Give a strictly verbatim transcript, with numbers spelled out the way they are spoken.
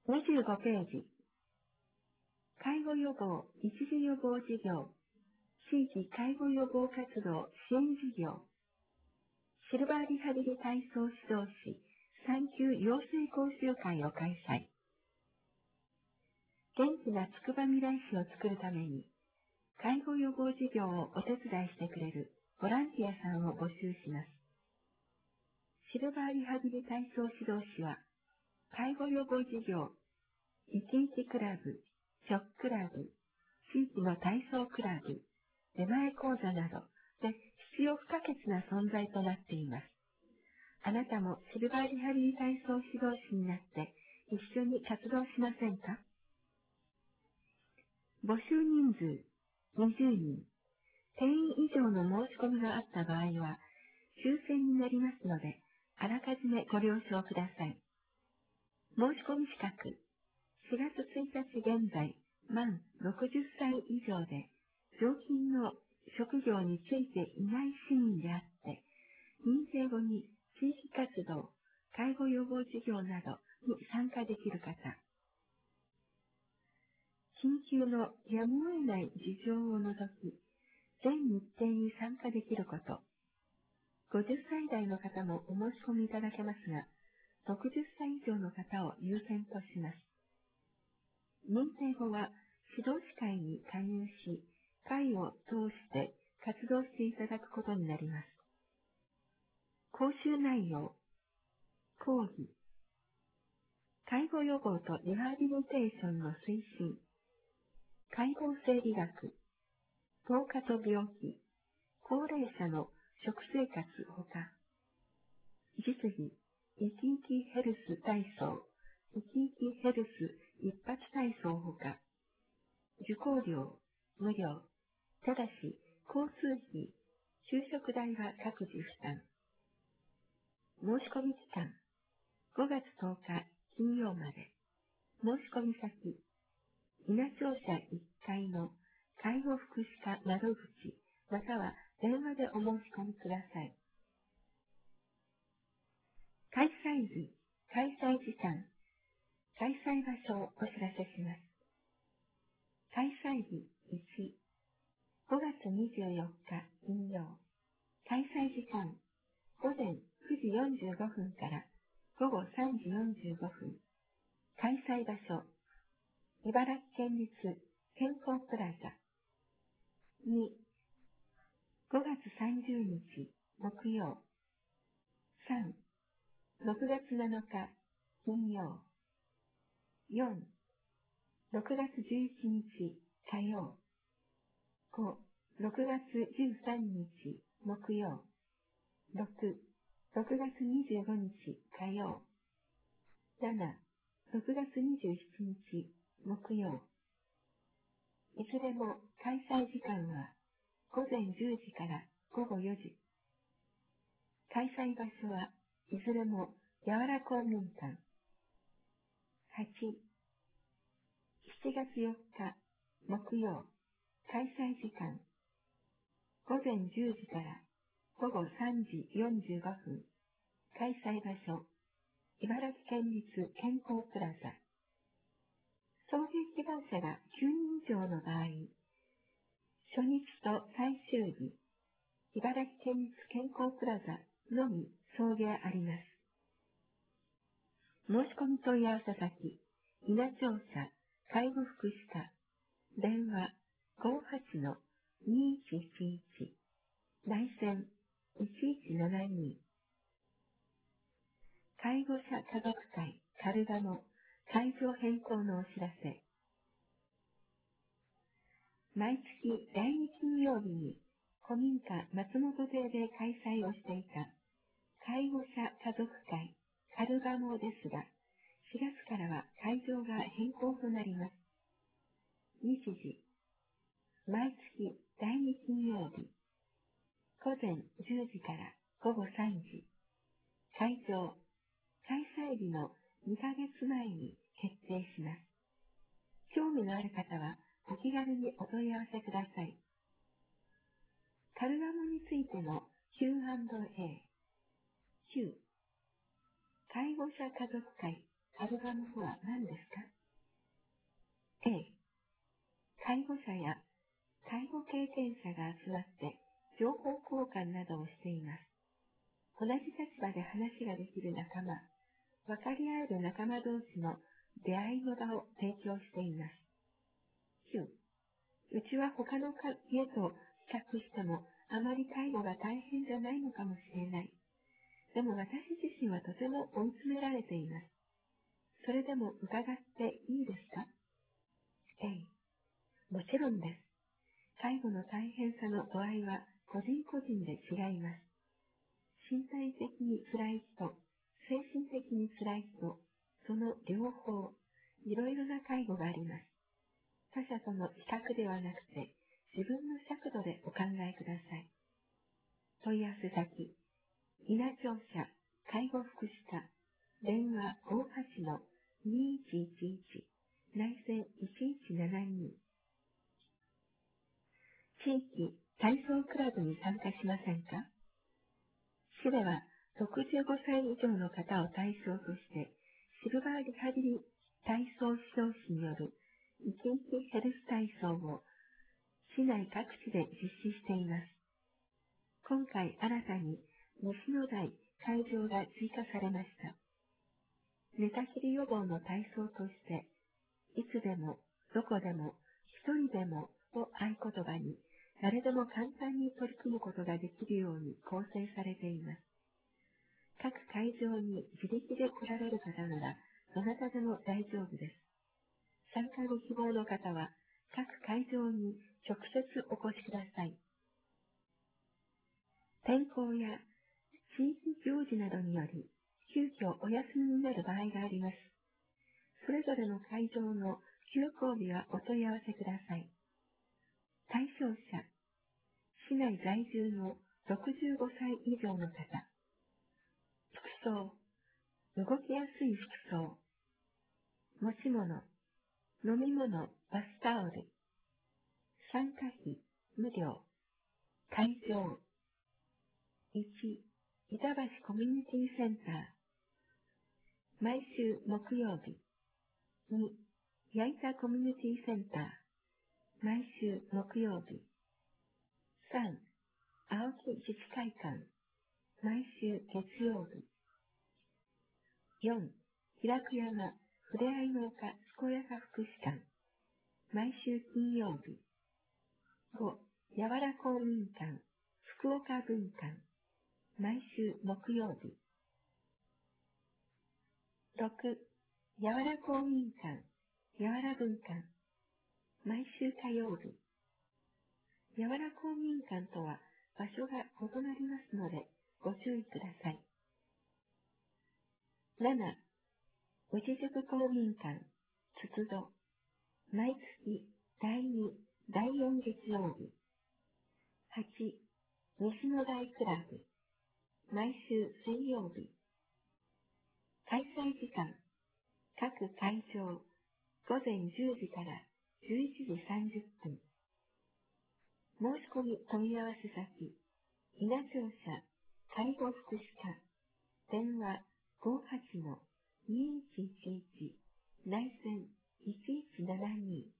にじゅうごページ。介護予防、一時予防事業、地域介護予防活動支援事業、シルバーリハビリ体操指導士産休養成講習会を開催。元気なつくば未来市を作るために、介護予防事業をお手伝いしてくれるボランティアさんを募集します。シルバーリハビリ体操指導士は、介護予防事業、いちにちクラブ、ショックラブ、地域の体操クラブ、出前講座などで必要不可欠な存在となっています。あなたもシルバーリハビリ体操指導士になって一緒に活動しませんか？募集人数にじゅうにん、定員以上の申し込みがあった場合は抽選になりますので、あらかじめご了承ください。申し込み資格、しがつついたち現在、満ろくじゅっさい以上で、常勤の職業についていない市民であって、認定後に地域活動、介護予防事業などに参加できる方、緊急のやむを得ない事情を除き、全日程に参加できること、ごじゅっさい代の方もお申し込みいただけますが、ろくじゅっさい以上の方を優先とします。認定後は指導士会に加入し、会を通して活動していただくことになります。講習内容、講義、介護予防とリハビリテーションの推進、介護生理学、老化と病気、高齢者の食生活ほか、実技、生き生きヘルス体操、生き生きヘルス一発体操ほか、受講料、無料、ただし、交通費、昼食代は各自負担。申し込み期間、ごがつとおか金曜まで。申し込み先、稲庁舎いっかいの介護福祉課窓口、または電話でお申し込みください。開催日、開催時間、開催場所をお知らせします。開催日いち、ごがつにじゅうよっか金曜。開催時間、午前くじよんじゅうごふんからごごさんじよんじゅうごふん。開催場所、茨城県立健康プラザ。に、ごがつさんじゅうにち木曜。さん、ろくがつなのか金曜。よん、ろくがつじゅういちにち火曜。ご、ろくがつじゅうさんにち木曜。ろく、ろくがつにじゅうごにち火曜。なな、ろくがつにじゅうしちにち木曜。いずれも開催時間はごぜんじゅうじからごごよじ。開催場所はいずれもやわら公民館。はち、しちがつよっか木曜。開催時間ごぜんじゅうじからごごさんじよんじゅうごふん。開催場所茨城県立健康プラザ。送迎希望者がきゅうにん以上の場合、初日と最終日、茨城県立健康プラザのみ送迎あります。申し込み問い合わせ先、稲庁舎介護福祉課、電話ごーはちのにいちいちいち、内線いちいちななに。介護者家族会カルガモ会場変更のお知らせ。毎月だいに金曜日に古民家松本邸で開催をしていた介護者家族会カルガモですが、しがつからは会場が変更となります。日時、毎月だいに金曜日、午前じゅうじからごごさんじ。会場、開催日のにかげつまえに決定します。興味のある方はお気軽にお問い合わせください。カルガモについての キューアンドエー。Q、介護者家族会アルバムとは何ですか？ A、介護者や介護経験者が集まって情報交換などをしています。同じ立場で話ができる仲間、分かり合える仲間同士の出会いの場を提供しています。きゅう、うちは他の家と比較してもあまり介護が大変じゃないのかもしれない。でも私自身はとても追い詰められています。それでも伺っていいですか？ A、もちろんです。介護の大変さの度合いは個人個人で違います。身体的に辛い人、精神的に辛い人、その両方、いろいろな介護があります。他者との比較ではなくて、自分の尺度でお考えください。問い合わせ先、稲庁舎介護福祉課、電話 ごはちのにいちいちいち、内線いちいちななに。地域体操クラブに参加しませんか？市ではろくじゅうごさい以上の方を対象として、シルバーリハビリ体操指導士によるいちにちヘルス体操を市内各地で実施しています。今回新たに西の台会場が追加されました。寝たきり予防の体操として、いつでも、どこでも、一人でもを合言葉に、誰でも簡単に取り組むことができるように構成されています。各会場に自力で来られる方なら、どなたでも大丈夫です。参加ご希望の方は、各会場に直接お越しください。天候や地域行事などにより、急遽お休みになる場合があります。それぞれの会場の休校日はお問い合わせください。対象者、市内在住のろくじゅうごさい以上の方。服装、動きやすい服装。持ち物、飲み物、バスタオル。参加費、無料。会場。いち、板橋コミュニティセンター。毎週木曜日。に、矢板コミュニティセンター。毎週木曜日。さん、青木自治会館。毎週月曜日。よん、平久山ふれあいの丘健やか福祉館。毎週金曜日。ご、やわら公民館福岡分館。毎週木曜日。ろく、やわら公民館やわら分館。毎週火曜日。やわら公民館とは場所が異なりますのでご注意ください。なな、宇治塾公民館つつど。毎月だいに、だいよん月曜日。はち、西の台クラブ。毎週水曜日。開催時間、各会場、午前じゅうじからじゅういちじさんじゅっぷん。申し込み問い合わせ先、稲庁舎介護福祉課、電話 ごはちのにいちいちいち、内線いちいちななに。